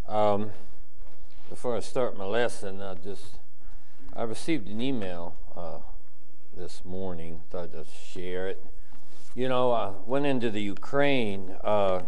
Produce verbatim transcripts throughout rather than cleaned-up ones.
Um, before I start my lesson, I just I received an email uh, this morning. Thought I'd just share it. You know, I went into the Ukraine uh,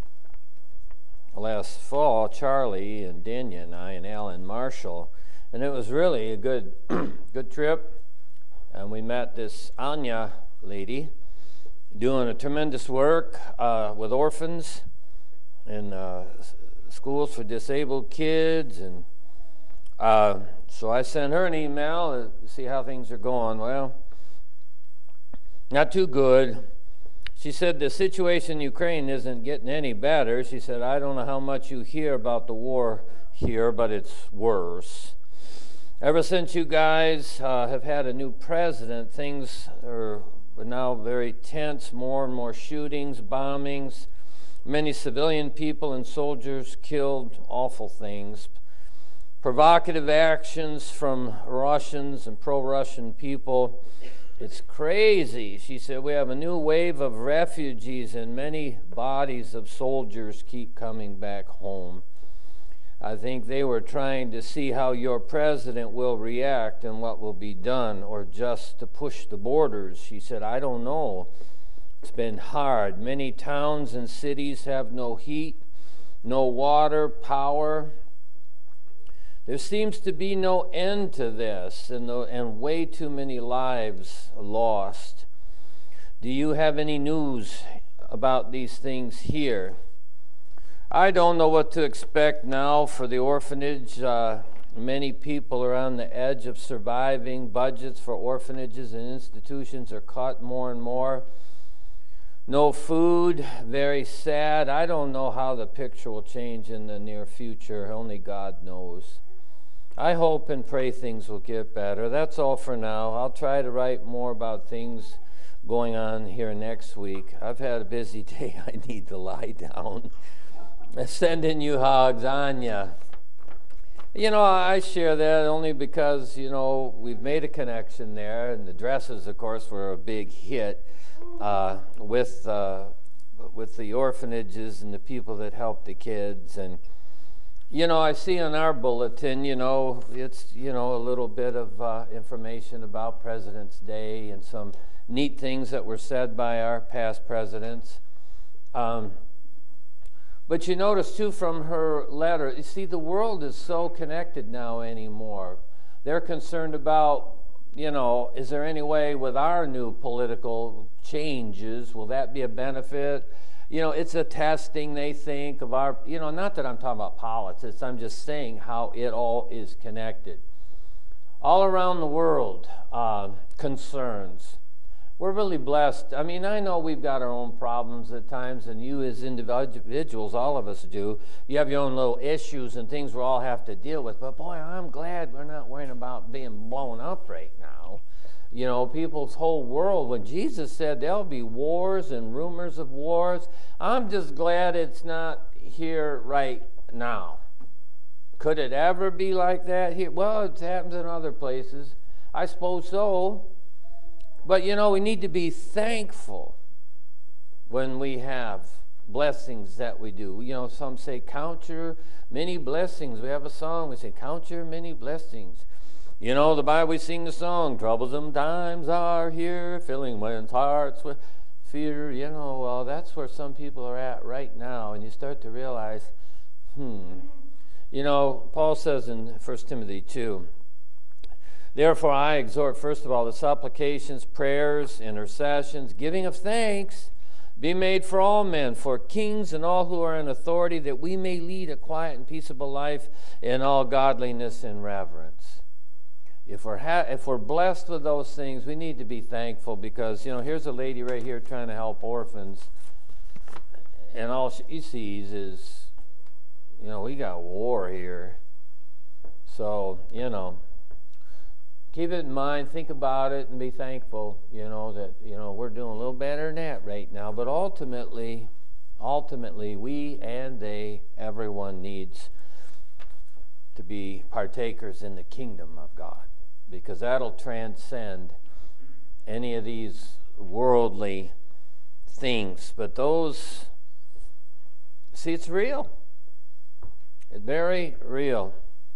last fall. Charlie and Denya and I and Alan Marshall, and it was really a good good trip. And we met this Anya lady doing a tremendous work uh, with orphans and uh, schools for disabled kids, and uh, so I sent her an email to see how things are going. Well, not too good. She said the situation in Ukraine isn't getting any better. She said, I don't know how much you hear about the war here, but it's worse. Ever since you guys uh, have had a new president, things are now very tense, more and more shootings, bombings, many civilian people and soldiers killed, awful things. Provocative actions from Russians and pro-Russian people. It's crazy. She said, we have a new wave of refugees and many bodies of soldiers keep coming back home. I think they were trying to see how your president will react and what will be done, or just to push the borders. She said, I don't know. It's been hard. Many towns and cities have no heat, no water, power. There seems to be no end to this, and, the, and way too many lives lost. Do you have any news about these things here? I don't know what to expect now for the orphanage. Uh, many people are on the edge of surviving. Budgets for orphanages and institutions are cut more and more. No food, very sad. I don't know how the picture will change in the near future. Only God knows. I hope and pray things will get better. That's all for now. I'll try to write more about things going on here next week. I've had a busy day. I need to lie down. Sending you hugs, Anya. You know, I share that only because, you know, we've made a connection there, and the dresses, of course, were a big hit uh, with uh, with the orphanages and the people that help the kids. And, you know, I see on our bulletin, you know, it's, you know, a little bit of uh, information about President's Day and some neat things that were said by our past presidents. Um, But you notice, too, from her letter, you see, the world is so connected now anymore. They're concerned about, you know, is there any way with our new political changes, will that be a benefit? You know, it's a testing, they think, of our, you know, not that I'm talking about politics, I'm just saying how it all is connected. All around the world, uh, concerns. We're really blessed. I mean, I know we've got our own problems at times, and you as individuals, all of us do. You have your own little issues and things we all have to deal with. But boy, I'm glad we're not worrying about being blown up right now. You know, people's whole world, when Jesus said there'll be wars and rumors of wars, I'm just glad it's not here right now. Could it ever be like that here? Well, it happens in other places. I suppose so. But, you know, we need to be thankful when we have blessings that we do. You know, some say, count your many blessings. We have a song, we say, count your many blessings. You know, the Bible, we sing the song, troublesome times are here, filling men's hearts with fear. You know, well, that's where some people are at right now. And you start to realize, hmm. You know, Paul says in First Timothy two, therefore, I exhort, first of all, the supplications, prayers, intercessions, giving of thanks, be made for all men, for kings and all who are in authority, that we may lead a quiet and peaceable life in all godliness and reverence. If we're ha- if we're blessed with those things, we need to be thankful, because, you know, here's a lady right here trying to help orphans, and all she sees is, you know, we got war here. So, you know, keep it in mind, think about it, and be thankful, you know, that, you know, we're doing a little better than that right now. But ultimately, ultimately, we and they, everyone needs to be partakers in the kingdom of God, because that'll transcend any of these worldly things. But those, see, it's real. It's very real.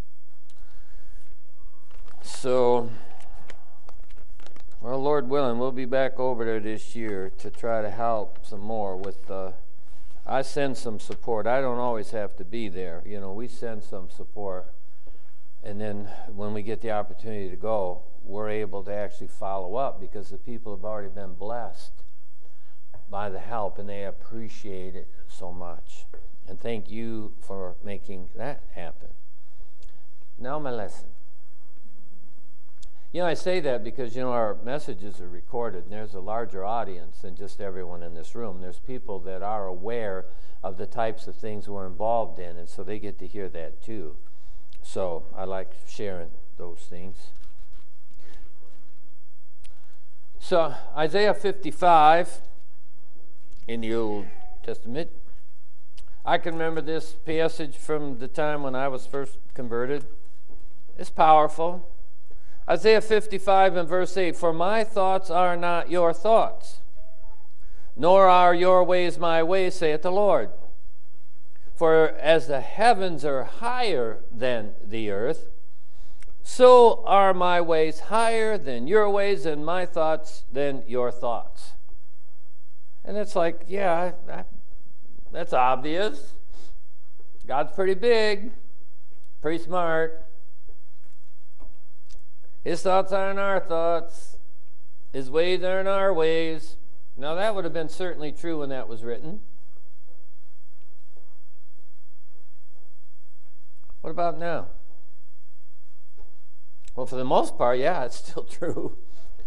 So, well, Lord willing, we'll be back over there this year to try to help some more with, uh, I send some support. I don't always have to be there. You know, we send some support. And then when we get the opportunity to go, we're able to actually follow up because the people have already been blessed by the help and they appreciate it so much. And thank you for making that happen. Now my lesson. You know, I say that because, you know, our messages are recorded and there's a larger audience than just everyone in this room. There's people that are aware of the types of things we're involved in, and so they get to hear that too. So I like sharing those things. So Isaiah fifty-five in the Old Testament. I can remember this passage from the time when I was first converted. It's powerful. Isaiah fifty-five and verse eight, for my thoughts are not your thoughts, nor are your ways my ways, saith the Lord. For as the heavens are higher than the earth, so are my ways higher than your ways, and my thoughts than your thoughts. And it's like, yeah, I, I, that's obvious. God's pretty big, pretty smart. His thoughts aren't our thoughts. His ways aren't our ways. Now that would have been certainly true when that was written. What about now? Well, for the most part, yeah, it's still true.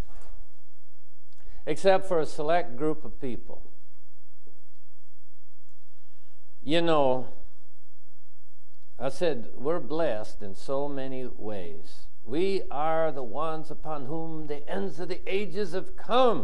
Except for a select group of people. You know, I said we're blessed in so many ways. We are the ones upon whom the ends of the ages have come.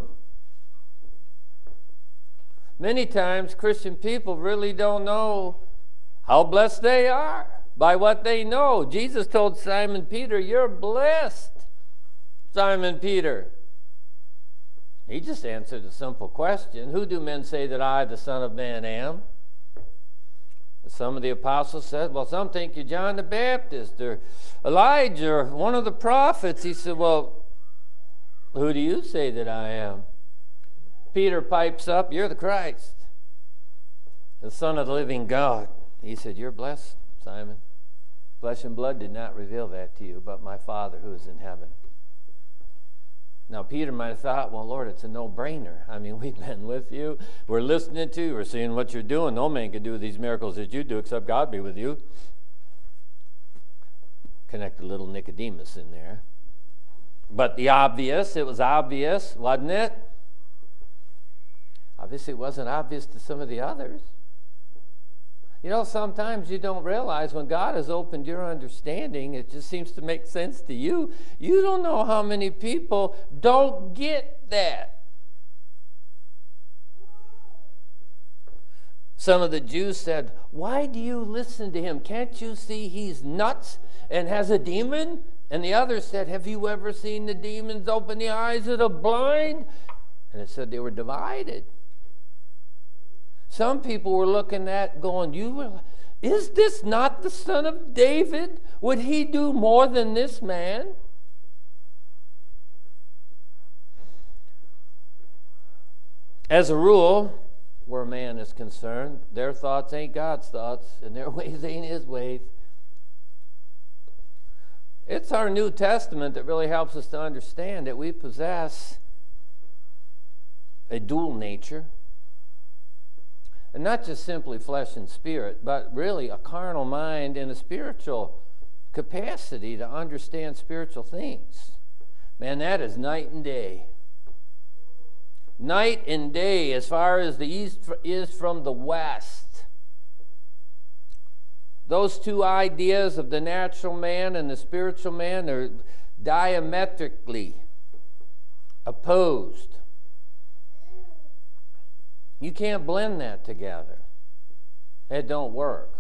Many times Christian people really don't know how blessed they are by what they know. Jesus told Simon Peter, you're blessed, Simon Peter. He just answered a simple question. Who do men say that I, the Son of Man, am? Some of the apostles said, well, some think you're John the Baptist or Elijah or one of the prophets. He said, well, who do you say that I am? Peter pipes up, you're the Christ, the Son of the living God. He said, you're blessed, Simon. Flesh and blood did not reveal that to you, but my Father who is in heaven. Now, Peter might have thought, well, Lord, it's a no-brainer. I mean, we've been with you. We're listening to you. We're seeing what you're doing. No man can do these miracles that you do except God be with you. Connect a little Nicodemus in there. But the obvious, it was obvious, wasn't it? Obviously, it wasn't obvious to some of the others. You know, sometimes you don't realize when God has opened your understanding, it just seems to make sense to you. You don't know how many people don't get that. Some of the Jews said, why do you listen to him? Can't you see he's nuts and has a demon? And the others said, have you ever seen the demons open the eyes of the blind? And it said they were divided. Some people were looking at going, "You, is this not the Son of David? Would he do more than this man?" As a rule, where man is concerned, their thoughts ain't God's thoughts, and their ways ain't his ways. It's our New Testament that really helps us to understand that we possess a dual nature. And not just simply flesh and spirit, but really a carnal mind and a spiritual capacity to understand spiritual things. Man, that is night and day. Night and day as far as the east is from the west. Those two ideas of the natural man and the spiritual man are diametrically opposed. You can't blend that together. It don't work.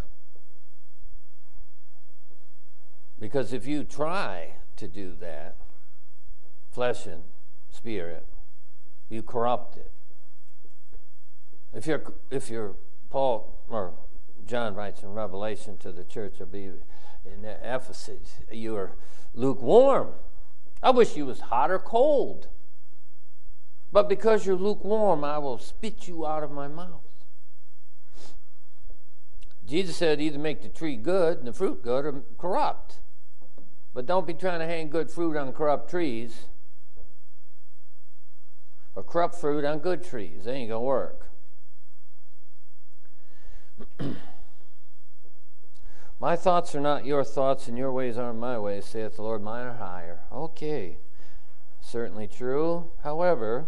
Because if you try to do that, flesh and spirit, you corrupt it. If you're, if you're Paul or John writes in Revelation to the church of in Ephesus, you are lukewarm. I wish you was hot or cold. But because you're lukewarm, I will spit you out of my mouth. Jesus said either make the tree good and the fruit good or corrupt. But don't be trying to hang good fruit on corrupt trees or corrupt fruit on good trees. They ain't going to work. My thoughts are not your thoughts, and your ways aren't my ways, saith the Lord. Mine are higher. Okay, certainly true. However,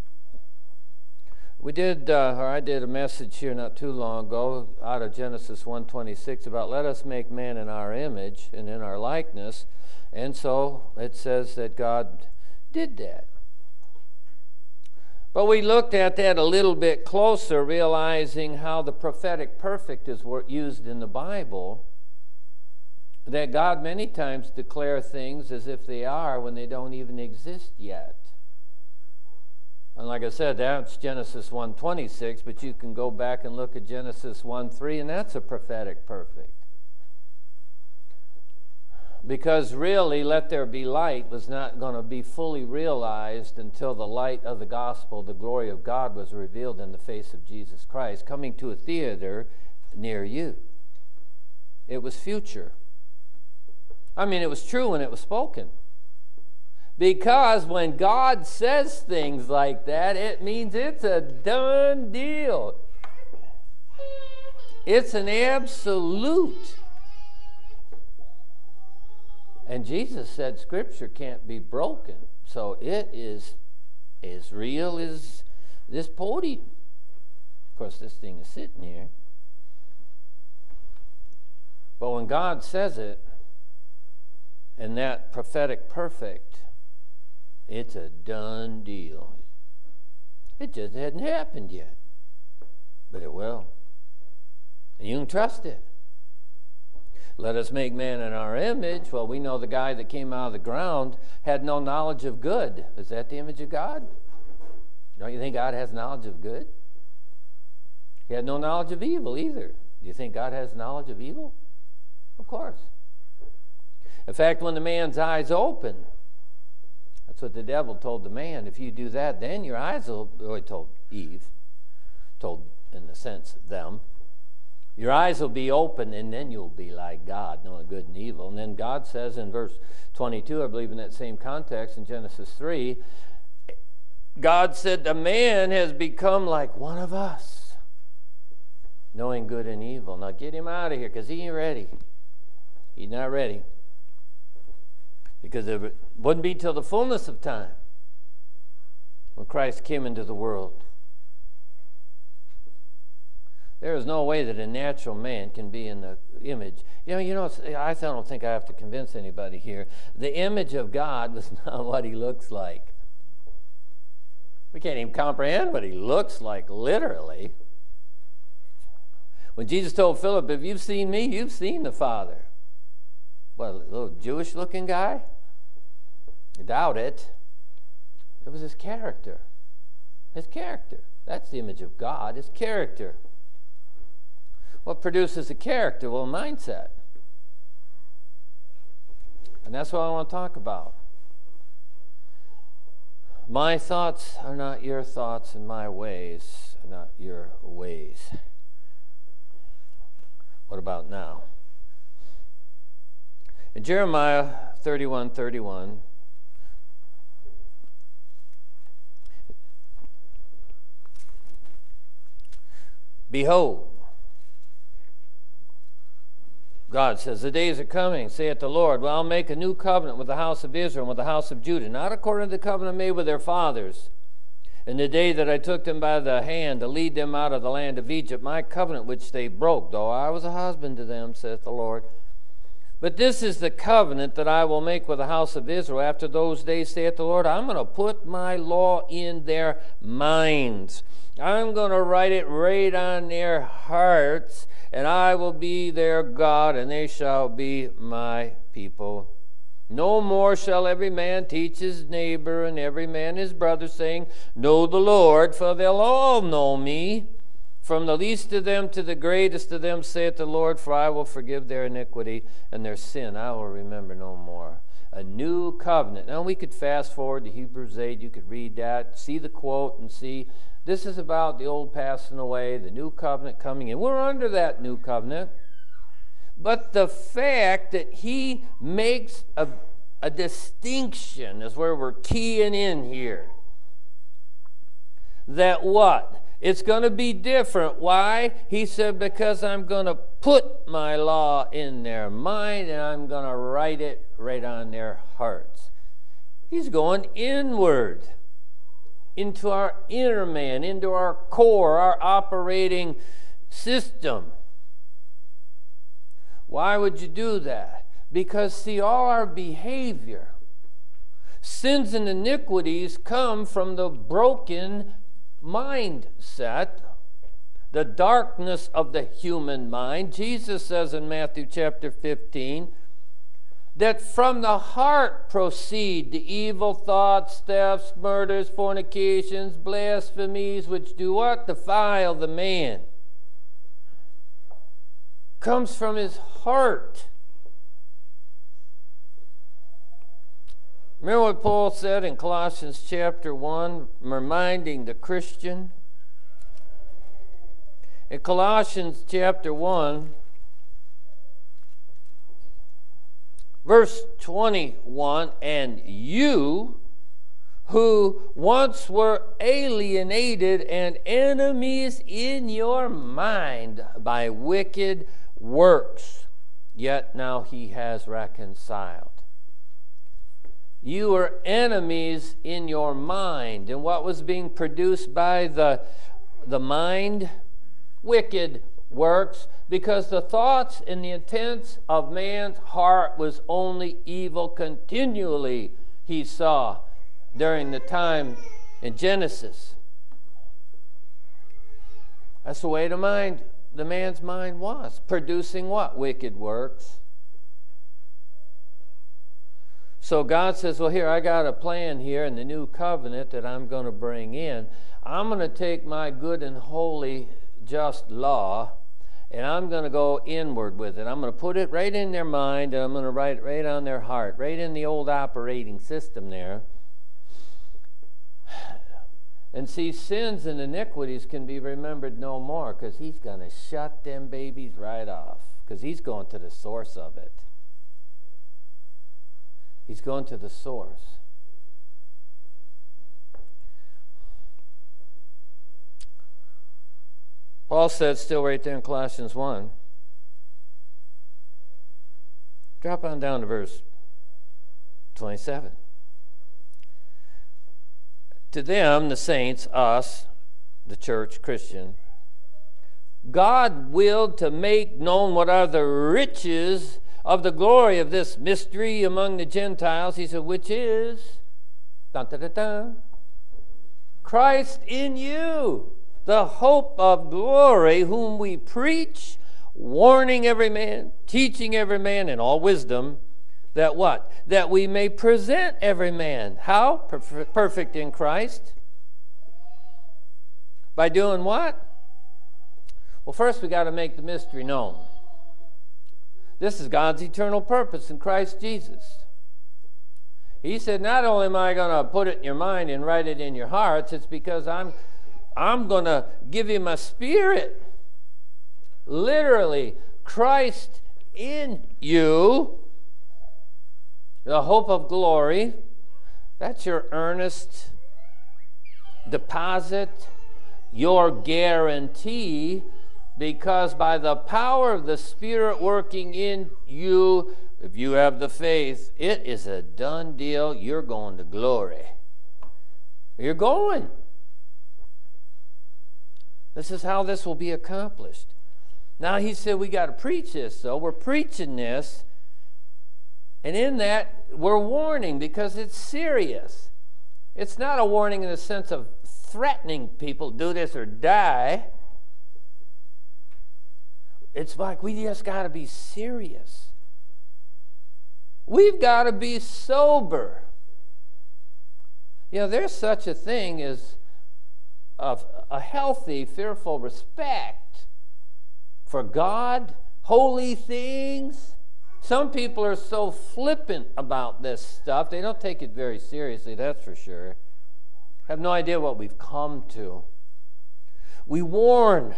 we did, uh, or I did a message here not too long ago out of Genesis one twenty-six about let us make man in our image and in our likeness. And so it says that God did that. But we looked at that a little bit closer, realizing how the prophetic perfect is used in the Bible, that God many times declares things as if they are when they don't even exist yet. And like I said, that's Genesis one twenty-six, but you can go back and look at Genesis one three, and that's a prophetic perfect. Because really, let there be light was not going to be fully realized until the light of the gospel, the glory of God, was revealed in the face of Jesus Christ, coming to a theater near you. It was future. I mean, it was true when it was spoken. Because when God says things like that, it means it's a done deal. It's an absolute. And Jesus said Scripture can't be broken. So it is as real as this podium. Of course, this thing is sitting here. But when God says it, and that prophetic perfect, it's a done deal. It just hadn't happened yet. But it will. And you can trust it. Let us make man in our image. Well, we know the guy that came out of the ground had no knowledge of good. Is that the image of God? Don't you think God has knowledge of good? He had no knowledge of evil either. Do you think God has knowledge of evil? Of course. In fact, when the man's eyes open, that's what the devil told the man. If you do that, then your eyes will, or he told Eve, told in the sense them, your eyes will be open, and then you'll be like God, knowing good and evil. And then God says in verse twenty-two, I believe in that same context in Genesis three, God said, the man has become like one of us, knowing good and evil. Now get him out of here, because he ain't ready. He's not ready. Because it wouldn't be till the fullness of time when Christ came into the world. There is no way that a natural man can be in the image. You know, you know. I don't think I have to convince anybody here. The image of God was not what he looks like. We can't even comprehend what he looks like, literally. When Jesus told Philip, if you've seen me, you've seen the Father. What, a little Jewish-looking guy? I doubt it. It was his character. His character. That's the image of God, his character. What produces a character? Well, a mindset. And that's what I want to talk about. My thoughts are not your thoughts, and my ways are not your ways. What about now? In Jeremiah thirty-one thirty-one, behold, God says, the days are coming, saith the Lord, well, I'll make a new covenant with the house of Israel and with the house of Judah, not according to the covenant made with their fathers. In the day that I took them by the hand to lead them out of the land of Egypt, my covenant which they broke, though I was a husband to them, saith the Lord. But this is the covenant that I will make with the house of Israel. After those days, saith the Lord, I'm going to put my law in their minds. I'm going to write it right on their hearts, and I will be their God, and they shall be my people. No more shall every man teach his neighbor and every man his brother, saying, know the Lord, for they'll all know me, From the least of them to the greatest of them, saith the Lord, for I will forgive their iniquity, and their sin I will remember no more. A new covenant. Now we could fast forward to Hebrews eight. You could read that, see the quote, and see this is about the old passing away, the new covenant coming in. We're under that new covenant. But the fact that he makes a, a distinction is where we're keying in here. That what? It's going to be different. Why? He said, because I'm going to put my law in their mind and I'm going to write it right on their hearts. He's going inward into our inner man, into our core, our operating system. Why would you do that? Because, see, all our behavior, sins and iniquities come from the broken mindset, the darkness of the human mind. Jesus says in Matthew chapter fifteen that from the heart proceed the evil thoughts, thefts, murders, fornications, blasphemies, which do what? Defile the man. Comes from his heart. Remember what Paul said in Colossians chapter one, reminding the Christian? In Colossians chapter one, verse twenty-one, and you who once were alienated and enemies in your mind by wicked works, yet now he has reconciled. You were enemies in your mind. And what was being produced by the, the mind? Wicked works. Because the thoughts and the intents of man's heart was only evil continually, he saw during the time in Genesis. That's the way the mind, the man's mind was. Producing what? Wicked works. So God says, well, here, I got a plan here in the new covenant that I'm going to bring in. I'm going to take my good and holy, just law, and I'm going to go inward with it. I'm going to put it right in their mind, and I'm going to write it right on their heart, right in the old operating system there. And see, sins and iniquities can be remembered no more, because he's going to shut them babies right off, because he's going to the source of it. He's going to the source. Paul said, still right there in Colossians one. Drop on down to verse twenty-seven. To them, the saints, us, the church, Christian, God willed to make known what are the riches of the glory of this mystery among the Gentiles. He said, which is dun, dun, dun, dun, Christ in you, the hope of glory, whom we preach, warning every man, teaching every man in all wisdom, that what? That we may present every man. How? Perfect in Christ. By doing what? Well, first we got to make the mystery known. This is God's eternal purpose in Christ Jesus. He said, not only am I going to put it in your mind and write it in your hearts, it's because I'm, I'm going to give you my spirit. Literally, Christ in you, the hope of glory. That's your earnest deposit, your guarantee. Because by the power of the Spirit working in you, if you have the faith, it is a done deal. You're going to glory. You're going. This is how this will be accomplished. Now he said we got to preach this, though. We're preaching this. And in that, we're warning because it's serious. It's not a warning in the sense of threatening people, do this or die. It's like we just got to be serious. We've got to be sober. You know, there's such a thing as of a healthy, fearful respect for God, holy things. Some people are so flippant about this stuff, they don't take it very seriously, that's for sure. Have no idea what we've come to. We warn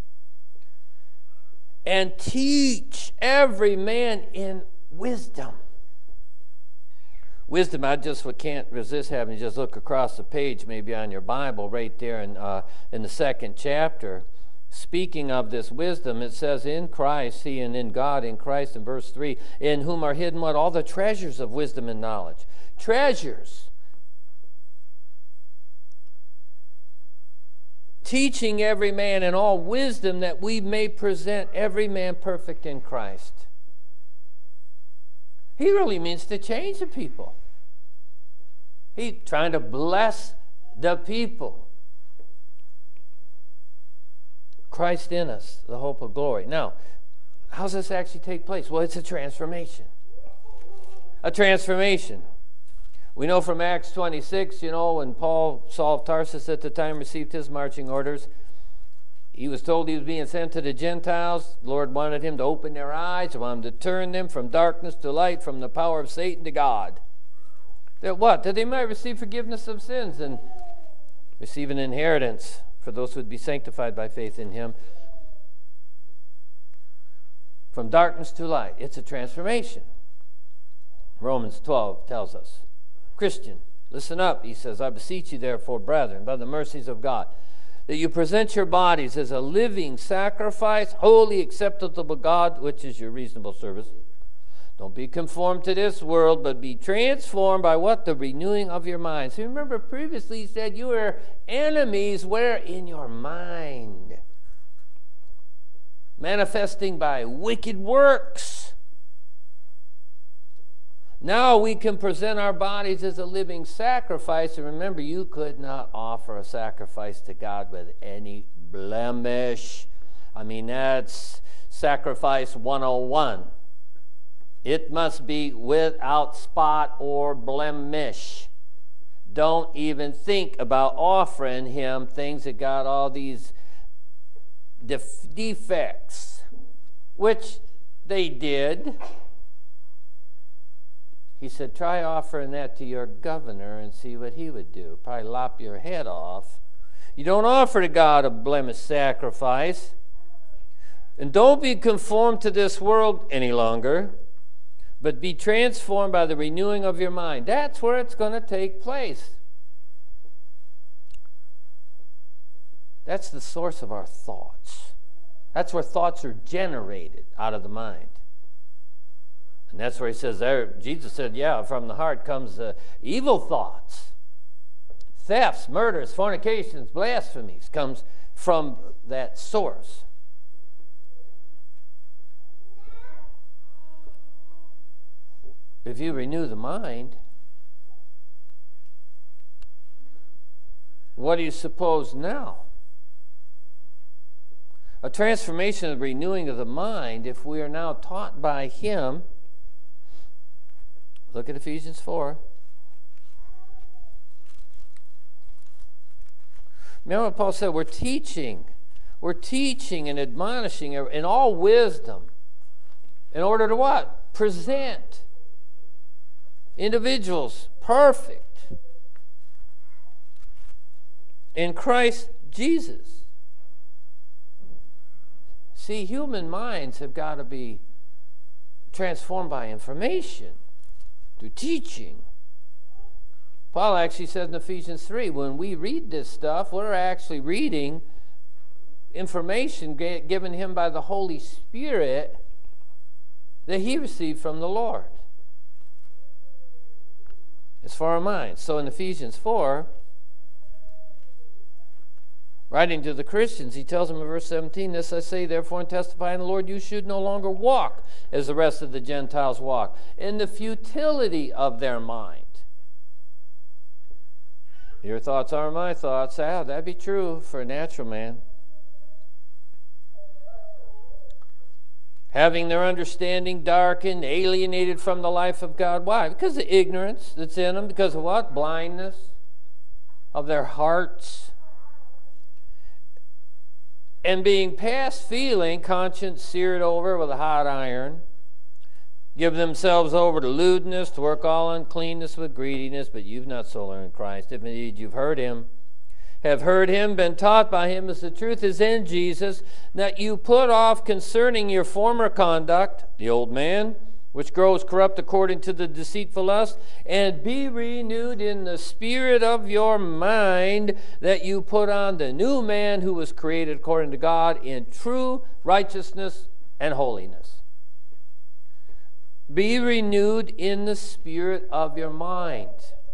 and teach every man in wisdom. Wisdom, I just can't resist having you just look across the page, maybe on your Bible, right there in, uh, in the second chapter. Speaking of this wisdom, it says, in Christ, see, and in God, in Christ, in verse three, in whom are hidden what? All the treasures of wisdom and knowledge. Treasures. Teaching every man in all wisdom that we may present every man perfect in Christ. He really means to change the people. He's trying to bless the people. Christ in us, the hope of glory. Now, how does this actually take place? Well, it's a transformation. A transformation. We know from Acts twenty-six, you know, when Paul, Saul of Tarsus at the time, received his marching orders, he was told he was being sent to the Gentiles. The Lord wanted him to open their eyes, wanted him to turn them from darkness to light, from the power of Satan to God. That what? That they might receive forgiveness of sins and receive an inheritance for those who would be sanctified by faith in him. From darkness to light. It's a transformation. Romans twelve tells us. Christian, listen up, he says, I beseech you therefore, brethren, by the mercies of God, that you present your bodies as a living sacrifice, wholly acceptable to God, which is your reasonable service. Don't be conformed to this world, but be transformed by what? The renewing of your mind. So remember, previously he said you were enemies where? In your mind. Manifesting by wicked works. Now we can present our bodies as a living sacrifice. And remember, you could not offer a sacrifice to God with any blemish. I mean, that's sacrifice one oh one. It must be without spot or blemish. Don't even think about offering him things that got all these def- defects, which they did. He said, try offering that to your governor and see what he would do. Probably lop your head off. You don't offer to God a blemish sacrifice. And don't be conformed to this world any longer, but be transformed by the renewing of your mind. That's where it's going to take place. That's the source of our thoughts. That's where thoughts are generated out of the mind. And that's where he says there, Jesus said, yeah, from the heart comes uh, evil thoughts. Thefts, murders, fornications, blasphemies comes from that source. If you renew the mind, what do you suppose now? A transformation of renewing of the mind, if we are now taught by him. Look at Ephesians four. Remember what Paul said? We're teaching. We're teaching and admonishing in all wisdom. In order to what? Present individuals perfect in Christ Jesus. See, human minds have got to be transformed by information, through teaching. Paul actually says in Ephesians three, when we read this stuff, we're actually reading information given him by the Holy Spirit that he received from the Lord. It's for our minds. So in Ephesians four, writing to the Christians, he tells them in verse seventeen, this I say therefore and testify in the Lord, you should no longer walk as the rest of the Gentiles walk, in the futility of their mind. Your thoughts are my thoughts. Ah, that'd be true for a natural man. Having their understanding darkened, alienated from the life of God. Why? Because of ignorance that's in them. Because of what? Blindness of their hearts. And being past feeling, conscience seared over with a hot iron, give themselves over to lewdness, to work all uncleanness with greediness, but you've not so learned Christ. If indeed you've heard him, have heard him, been taught by him, as the truth is in Jesus, that you put off concerning your former conduct, the old man, which grows corrupt according to the deceitful lust, and be renewed in the spirit of your mind, that you put on the new man who was created according to God in true righteousness and holiness. Be renewed in the spirit of your mind.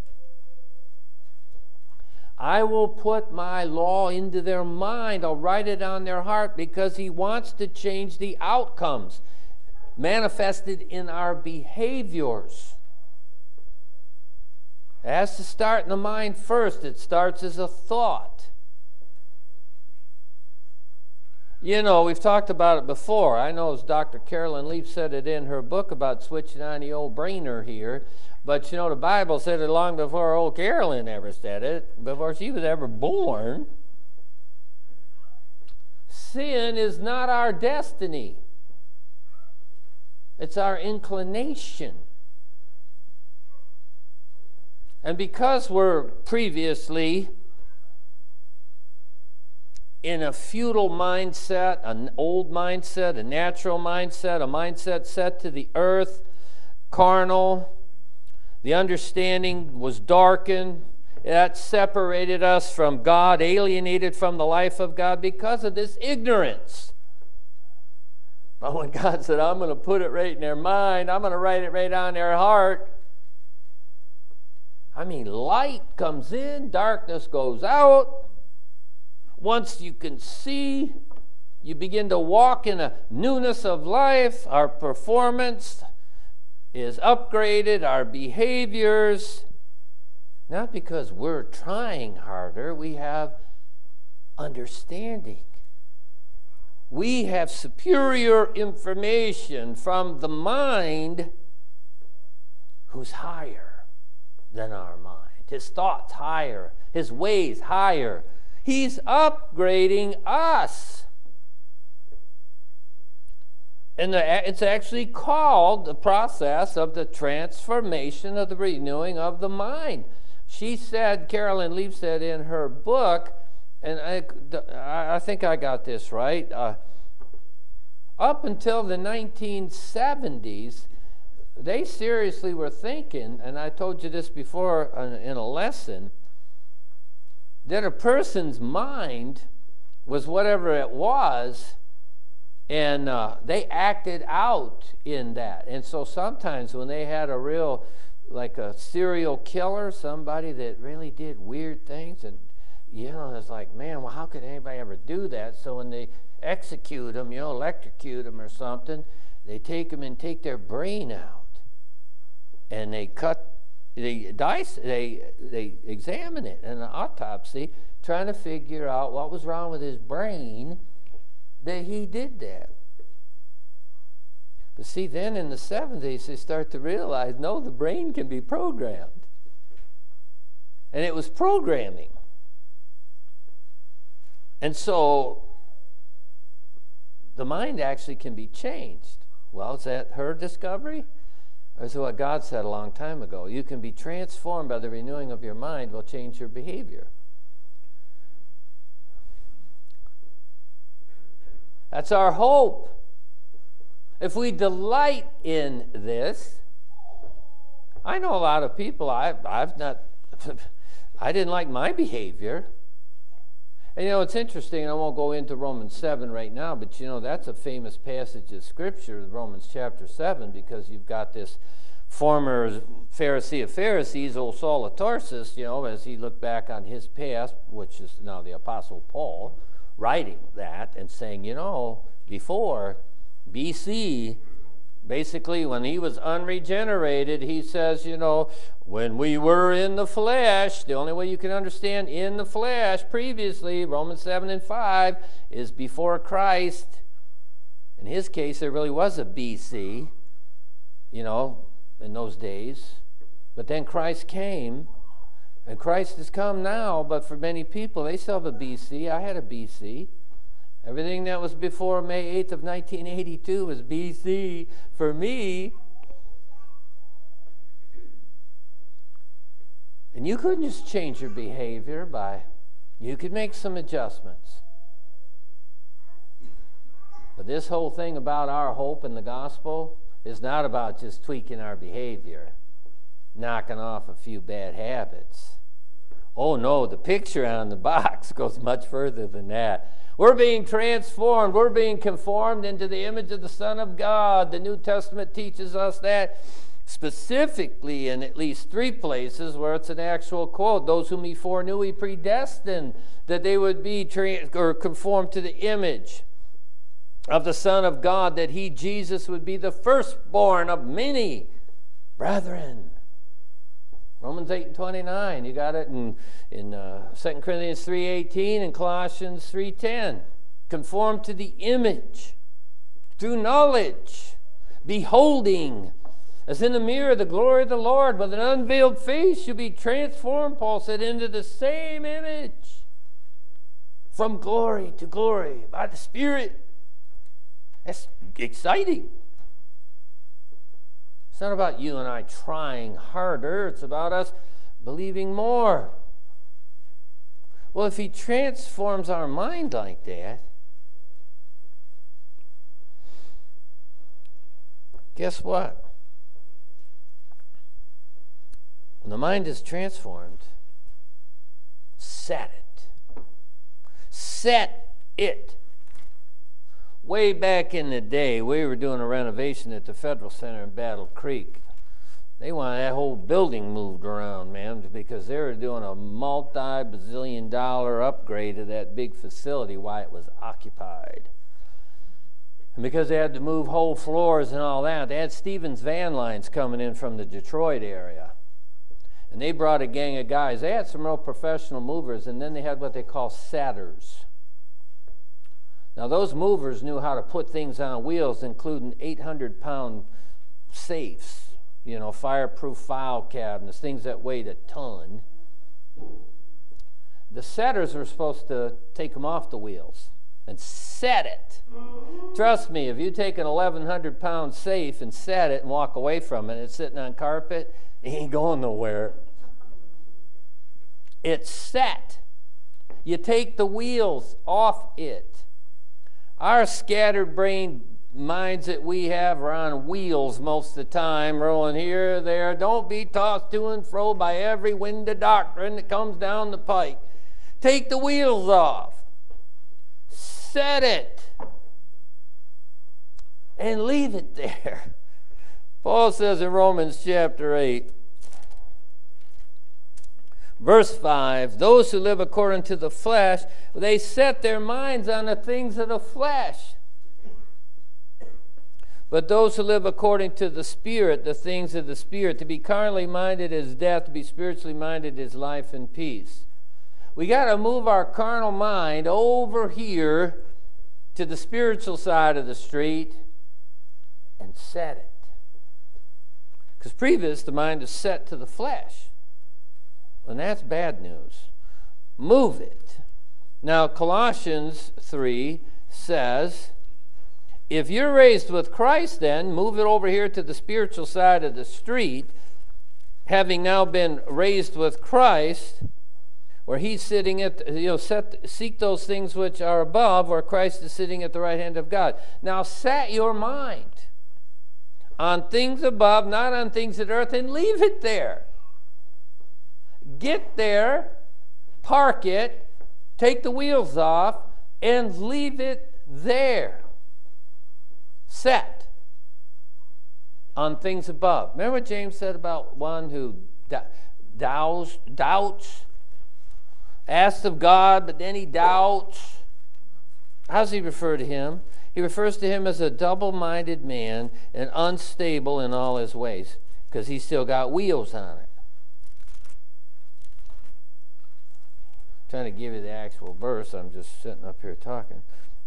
I will put my law into their mind. I'll write it on their heart, because he wants to change the outcomes manifested in our behaviors. It has to start in the mind first. It starts as a thought. You know, we've talked about it before. I know as Doctor Carolyn Leaf said it in her book about switching on the old brainer here. But, you know, the Bible said it long before old Carolyn ever said it, before she was ever born. Sin is not our destiny. It's our inclination. And because we're previously in a feudal mindset, an old mindset, a natural mindset, a mindset set to the earth, carnal, the understanding was darkened. That separated us from God, alienated from the life of God because of this ignorance. But when God said, I'm going to put it right in their mind, I'm going to write it right on their heart, I mean, light comes in, darkness goes out. Once you can see, you begin to walk in a newness of life. Our performance is upgraded, our behaviors, not because we're trying harder, we have understanding. We have superior information from the mind who's higher than our mind. His thoughts higher, his ways higher. He's upgrading us. And the, it's actually called the process of the transformation of the renewing of the mind. She said, Carolyn Leaf said in her book, and I, I think I got this right, uh, up until the nineteen seventies, they seriously were thinking, and I told you this before in a lesson, that a person's mind was whatever it was, and uh, they acted out in that. And so sometimes when they had a real, like a serial killer, somebody that really did weird things, and you know, it's like, man, well, how could anybody ever do that? So when they execute them, you know, electrocute them or something, they take them and take their brain out, and they cut, they dice, they they examine it in an autopsy, trying to figure out what was wrong with his brain that he did that. But see, then in the seventies, they start to realize, no, the brain can be programmed. And it was programming. And so the mind actually can be changed. Well, is that her discovery? Or is it what God said a long time ago? You can be transformed by the renewing of your mind will change your behavior. That's our hope. If we delight in this, I know a lot of people, I, I've not, I didn't like my behavior. And you know, it's interesting, and I won't go into Romans seven right now, but you know, that's a famous passage of Scripture, Romans chapter seven, because you've got this former Pharisee of Pharisees, old Saul of Tarsus, you know, as he looked back on his past, which is now the Apostle Paul, writing that and saying, you know, before B C, basically when he was unregenerated, he says, you know, when we were in the flesh, the only way you can understand in the flesh previously, Romans seven and five, is before Christ. In his case, there really was a B C, you know, in those days. But then Christ came, and Christ has come now, but for many people, they still have a B C. I had a B C. Everything that was before May eighth of nineteen eighty-two was B C for me. And you couldn't just change your behavior by, you could make some adjustments. But this whole thing about our hope in the gospel is not about just tweaking our behavior, knocking off a few bad habits. Oh no, the picture on the box goes much further than that. We're being transformed. We're being conformed into the image of the Son of God. The New Testament teaches us that specifically in at least three places where it's an actual quote. Those whom he foreknew, he predestined that they would be trans- or conformed to the image of the Son of God, that he, Jesus, would be the firstborn of many brethren. Romans eight and twenty-nine. You got it in, in uh, Second Corinthians three eighteen and Colossians three ten. Conform to the image through knowledge, beholding, as in the mirror, the glory of the Lord. With an unveiled face you'll be transformed, Paul said, into the same image, from glory to glory by the Spirit. That's exciting. It's not about you and I trying harder. It's about us believing more. Well, if he transforms our mind like that, guess what? When the mind is transformed, set it. Set it. Way back in the day, we were doing a renovation at the Federal Center in Battle Creek. They wanted that whole building moved around, man, because they were doing a multi-bazillion dollar upgrade to that big facility while it was occupied. And because they had to move whole floors and all that, they had Stevens van lines coming in from the Detroit area. And they brought a gang of guys. They had some real professional movers, and then they had what they call setters. Now, those movers knew how to put things on wheels, including eight hundred pound safes, you know, fireproof file cabinets, things that weighed a ton. The setters were supposed to take them off the wheels and set it. Trust me, if you take an eleven hundred pound safe and set it and walk away from it, it's sitting on carpet, it ain't going nowhere. It's set. You take the wheels off it. Our scattered brain minds that we have are on wheels most of the time, rolling here or there. Don't be tossed to and fro by every wind of doctrine that comes down the pike. Take the wheels off. Set it. And leave it there. Paul says in Romans chapter eight, verse five, those who live according to the flesh, they set their minds on the things of the flesh. But those who live according to the Spirit, the things of the Spirit. To be carnally minded is death, to be spiritually minded is life and peace. We got to move our carnal mind over here to the spiritual side of the street and set it. Because previous, the mind is set to the flesh. And that's bad news. Move it. Now, Colossians three says, if you're raised with Christ, then move it over here to the spiritual side of the street, having now been raised with Christ, where he's sitting at, you know, set, seek those things which are above, where Christ is sitting at the right hand of God. Now, set your mind on things above, not on things at earth, and leave it there. Get there, park it, take the wheels off, and leave it there. Set on things above. Remember what James said about one who doubts, doubts, asks of God, but then he doubts? How does he refer to him? He refers to him as a double-minded man and unstable in all his ways, because he's still got wheels on it. Trying to give you the actual verse. I'm just sitting up here talking.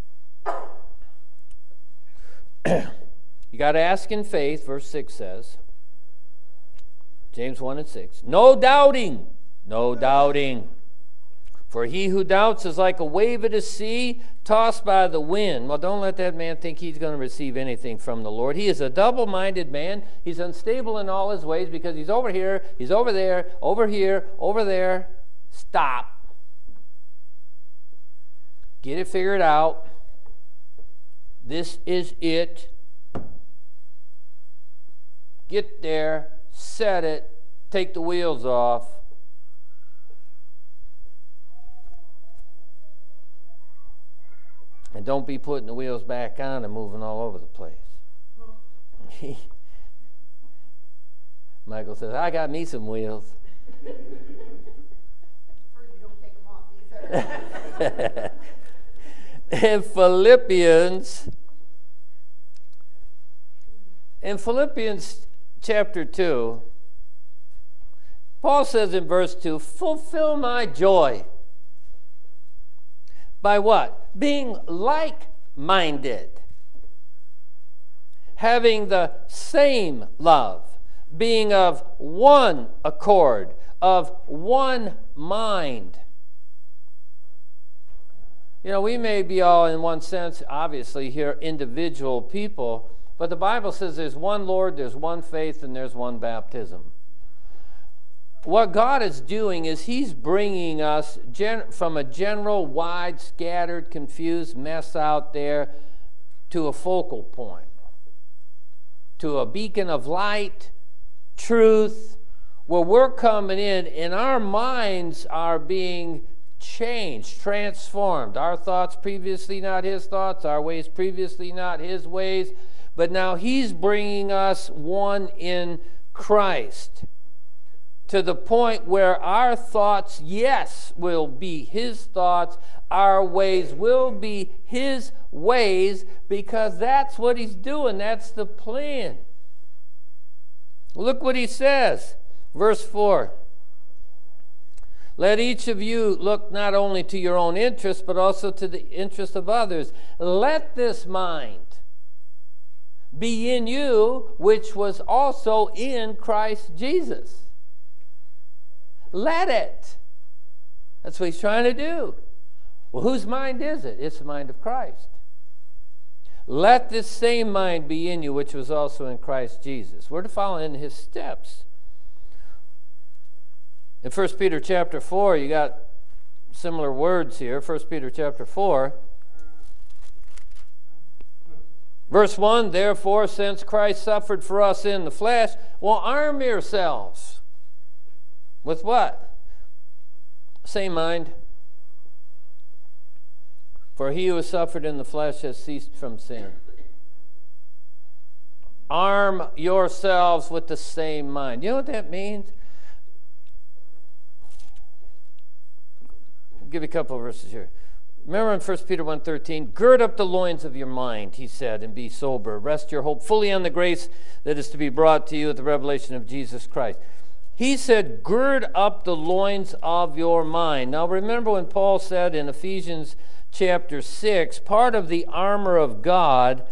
You got to ask in faith, verse six says, James one and six, no doubting, no doubting. For he who doubts is like a wave of the sea, tossed by the wind. Well, don't let that man think he's going to receive anything from the Lord. He is a double-minded man. He's unstable in all his ways because he's over here, he's over there, over here, over there. Stop. Get it figured out. This is it. Get there, set it, take the wheels off. And don't be putting the wheels back on and moving all over the place. Michael says, I got me some wheels. First, you don't take them off either. In Philippians, in Philippians chapter two, Paul says in verse two, fulfill my joy. By what? Being like-minded, having the same love, being of one accord, of one mind. You know, we may be all, in one sense, obviously, here individual people, but the Bible says there's one Lord, there's one faith, and there's one baptism. What God is doing is He's bringing us gen- from a general, wide, scattered, confused mess out there to a focal point, to a beacon of light, truth, where we're coming in and our minds are being changed, transformed. Our thoughts previously not His thoughts, our ways previously not His ways, but now He's bringing us one in Christ to the point where our thoughts, yes, will be His thoughts, our ways will be His ways, because that's what He's doing. That's the plan. Look what He says, verse four. Let each of you look not only to your own interest, but also to the interest of others. Let this mind be in you, which was also in Christ Jesus. Let it. That's what He's trying to do. Well, whose mind is it? It's the mind of Christ. Let this same mind be in you, which was also in Christ Jesus. We're to follow in His steps. In First Peter chapter four, you got similar words here. First Peter chapter four. Verse one, therefore, since Christ suffered for us in the flesh, well, arm yourselves. With what? Same mind. For he who has suffered in the flesh has ceased from sin. Arm yourselves with the same mind. You know what that means? I'll give you a couple of verses here. Remember in First Peter one thirteen, gird up the loins of your mind, he said, and be sober. Rest your hope fully on the grace that is to be brought to you at the revelation of Jesus Christ. He said, gird up the loins of your mind. Now remember when Paul said in Ephesians chapter six, part of the armor of God,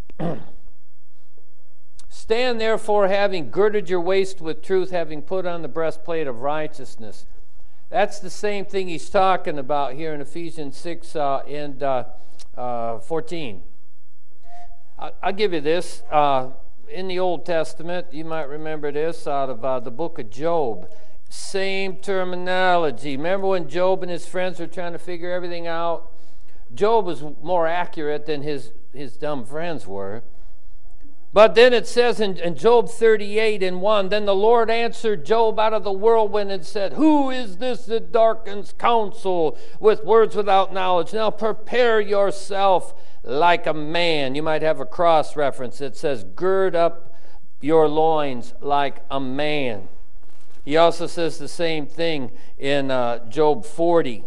stand therefore having girded your waist with truth, having put on the breastplate of righteousness. That's the same thing he's talking about here in Ephesians six uh, and uh, uh, fourteen. I, I'll give you this. Uh, in the Old Testament, you might remember this out of uh, the book of Job. Same terminology. Remember when Job and his friends were trying to figure everything out? Job was more accurate than his, his dumb friends were. But then it says in, in Job thirty-eight and one, then the Lord answered Job out of the whirlwind and said, who is this that darkens counsel with words without knowledge? Now prepare yourself like a man. You might have a cross reference that says, gird up your loins like a man. He also says the same thing in uh, Job forty.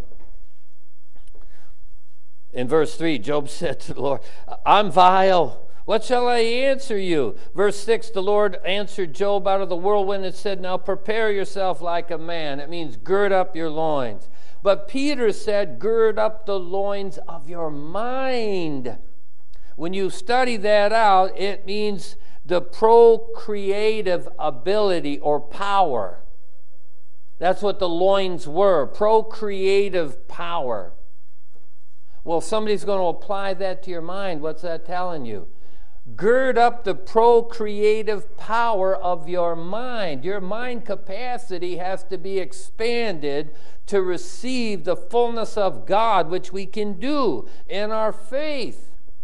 In verse three, Job said to the Lord, I'm vile. What shall I answer you? Verse six, the Lord answered Job out of the whirlwind and said, now prepare yourself like a man. It means gird up your loins. But Peter said, gird up the loins of your mind. When you study that out, it means the procreative ability or power. That's what the loins were, procreative power. Well, if somebody's going to apply that to your mind, what's that telling you? Gird up the procreative power of your mind. Your mind capacity has to be expanded to receive the fullness of God, which we can do in our faith.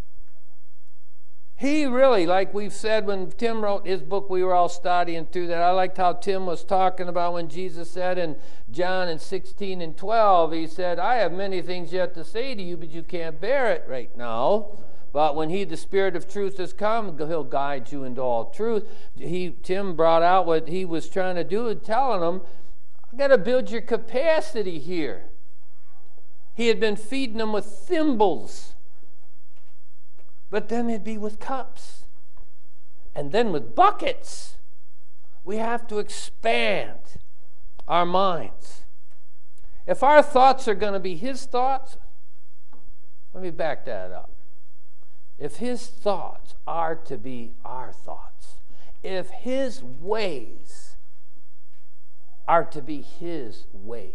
He really, like we've said when Tim wrote his book, we were all studying through that. I liked how Tim was talking about when Jesus said in John in sixteen and twelve, he said, I have many things yet to say to you, but you can't bear it right now. But when he, the Spirit of truth, has come, he'll guide you into all truth. He, Tim brought out what he was trying to do and telling them, I've got to build your capacity here. He had been feeding them with thimbles. But then it'd be with cups. And then with buckets. We have to expand our minds. If our thoughts are going to be his thoughts, let me back that up. If his thoughts are to be our thoughts, if his ways are to be his ways,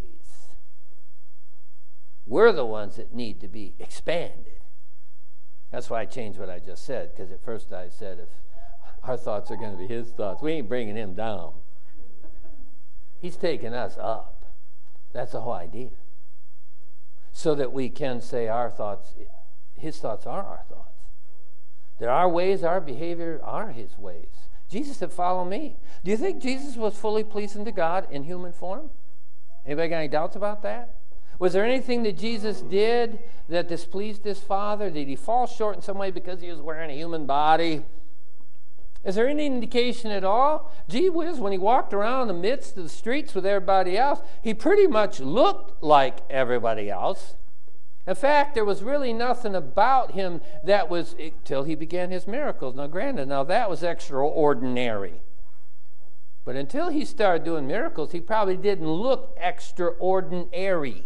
we're the ones that need to be expanded. That's why I changed what I just said, because at first I said if our thoughts are going to be his thoughts, we ain't bringing him down. He's taking us up. That's the whole idea. So that we can say our thoughts, his thoughts are our thoughts. That our ways, our behavior are his ways. Jesus said, follow me. Do you think Jesus was fully pleasing to God in human form? Anybody got any doubts about that? Was there anything that Jesus did that displeased his Father? Did he fall short in some way because he was wearing a human body? Is there any indication at all? Gee whiz, when he walked around in the midst of the streets with everybody else, he pretty much looked like everybody else. In fact, there was really nothing about him that was, till he began his miracles. Now granted, now that was extraordinary. But until he started doing miracles, he probably didn't look extraordinary.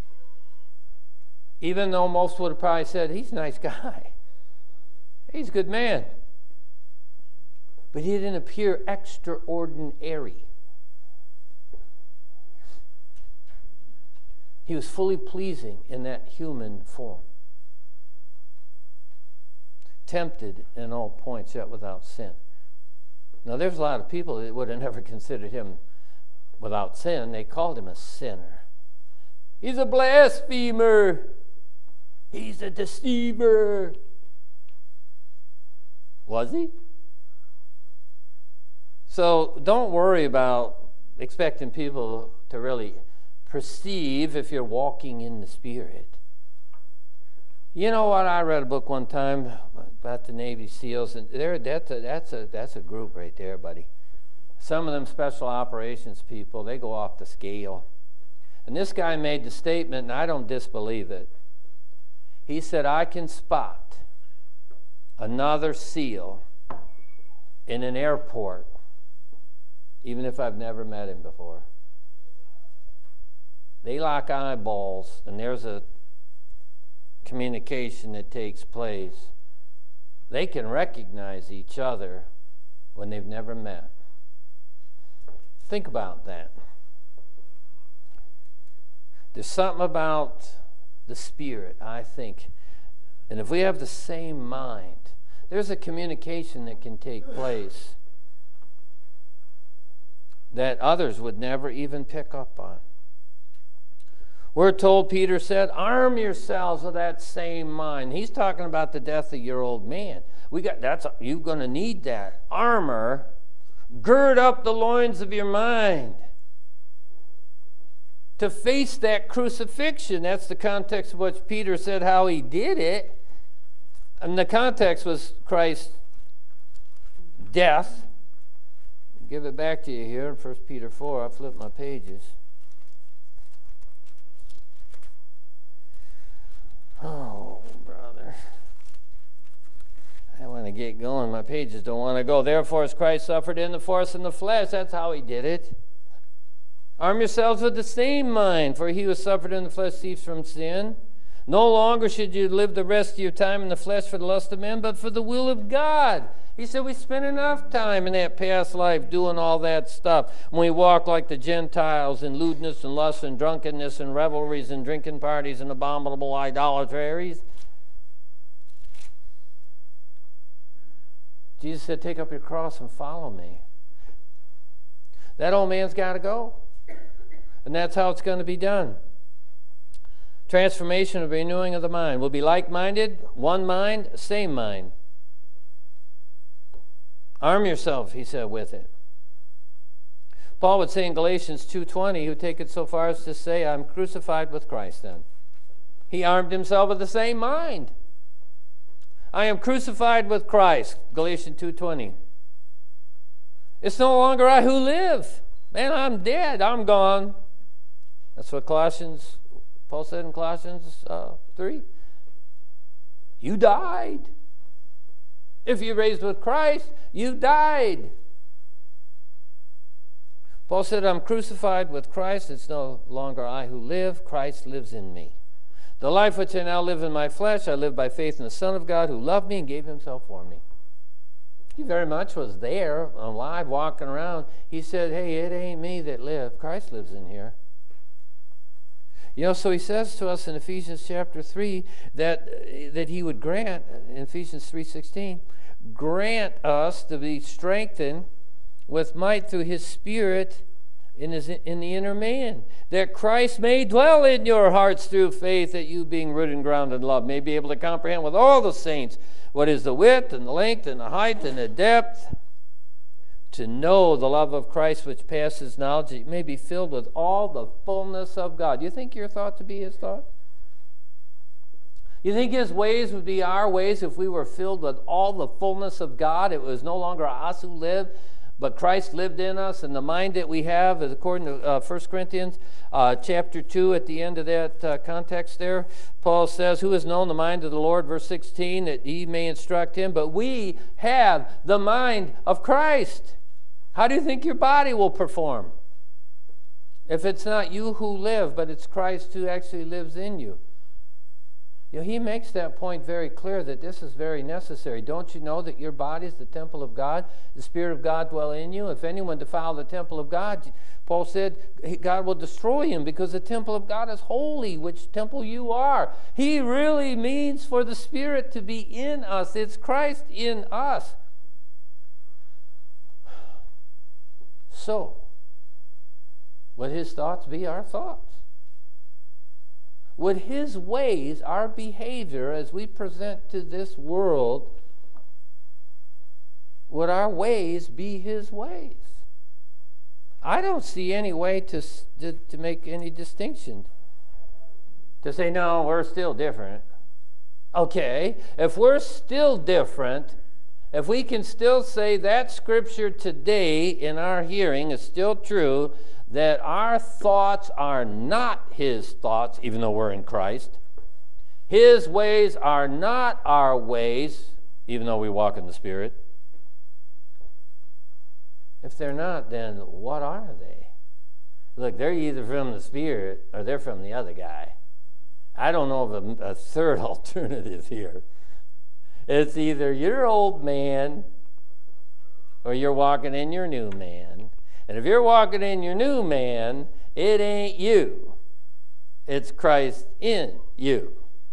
Even though most would have probably said, he's a nice guy. He's a good man. But he didn't appear extraordinary. He was fully pleasing in that human form. Tempted in all points, yet without sin. Now, there's a lot of people that would have never considered him without sin. They called him a sinner. He's a blasphemer. He's a deceiver. Was he? So don't worry about expecting people to really perceive if you're walking in the Spirit. You know what? I read a book one time about the Navy SEALs, and there that's a that's a that's a group right there, buddy. Some of them special operations people, they go off the scale. And this guy made the statement, and I don't disbelieve it. He said, I can spot another SEAL in an airport, even if I've never met him before. They lock eyeballs, and there's a communication that takes place. They can recognize each other when they've never met. Think about that. There's something about the Spirit, I think. And if we have the same mind, there's a communication that can take place that others would never even pick up on. We're told, Peter said, arm yourselves with that same mind. He's talking about the death of your old man. We got that's you're going to need that armor. Gird up the loins of your mind to face that crucifixion. That's the context of what Peter said, how he did it. And the context was Christ's death. I'll give it back to you here in First Peter four. I'll flip my pages. Oh, brother. I want to get going. My pages don't want to go. Therefore, as Christ suffered in the flesh and the flesh, that's how he did it. Arm yourselves with the same mind, for he who suffered in the flesh ceased from sin. No longer should you live the rest of your time in the flesh for the lust of men, but for the will of God. He said, we spent enough time in that past life doing all that stuff. When we walk like the Gentiles in lewdness and lust and drunkenness and revelries and drinking parties and abominable idolatries. Jesus said, take up your cross and follow me. That old man's got to go. And that's how it's going to be done. Transformation of renewing of the mind. We'll be like-minded, one mind, same mind. Arm yourself, he said, with it. Paul would say in Galatians two twenty, he would take it so far as to say, I'm crucified with Christ then. He armed himself with the same mind. I am crucified with Christ, Galatians two twenty. It's no longer I who live. Man, I'm dead. I'm gone. That's what Colossians, Paul said in Colossians uh, three. You died. If you're raised with Christ, you died. Paul said, I'm crucified with Christ. It's no longer I who live. Christ lives in me. The life which I now live in my flesh, I live by faith in the Son of God who loved me and gave himself for me. He very much was there, alive, walking around. He said, hey, it ain't me that live. Christ lives in here. You know, so he says to us in Ephesians chapter three that, that he would grant, in Ephesians three sixteen, grant us to be strengthened with might through his Spirit in, his, in the inner man, that Christ may dwell in your hearts through faith, that you being rooted and grounded in love may be able to comprehend with all the saints what is the width and the length and the height and the depth, to know the love of Christ which passes knowledge, that you may be filled with all the fullness of God. You think your thought to be his thought? You think his ways would be our ways if we were filled with all the fullness of God? It was no longer us who lived, but Christ lived in us, and the mind that we have, is according to uh, First Corinthians uh, chapter two, at the end of that uh, context there, Paul says, who has known the mind of the Lord, verse sixteen, that he may instruct him, but we have the mind of Christ. How do you think your body will perform? If it's not you who live, but it's Christ who actually lives in you. You know, he makes that point very clear that this is very necessary. Don't you know that your body is the temple of God? The Spirit of God dwell in you. If anyone defile the temple of God, Paul said, God will destroy him, because the temple of God is holy, which temple you are. He really means for the Spirit to be in us. It's Christ in us. So, would his thoughts be our thoughts? Would his ways, our behavior as we present to this world, would our ways be his ways? I don't see any way to, to, to make any distinction. To say, no, we're still different. Okay, if we're still different, if we can still say that scripture today in our hearing is still true, that our thoughts are not his thoughts, even though we're in Christ. His ways are not our ways, even though we walk in the Spirit. If they're not, then what are they? Look, they're either from the Spirit or they're from the other guy. I don't know of a, a third alternative here. It's either your old man or you're walking in your new man. And if you're walking in your new man, it ain't you. It's Christ in you.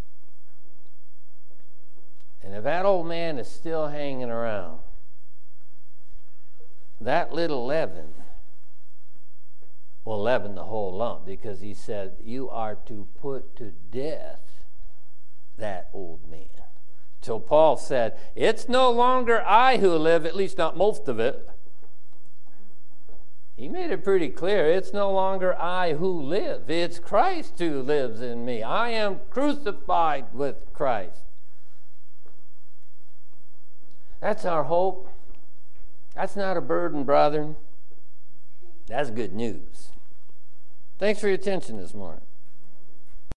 And if that old man is still hanging around, that little leaven will leaven the whole lump, because he said, you are to put to death that old man. So Paul said, it's no longer I who live, at least not most of it. He made it pretty clear. It's no longer I who live. It's Christ who lives in me. I am crucified with Christ. That's our hope. That's not a burden, brethren. That's good news. Thanks for your attention this morning.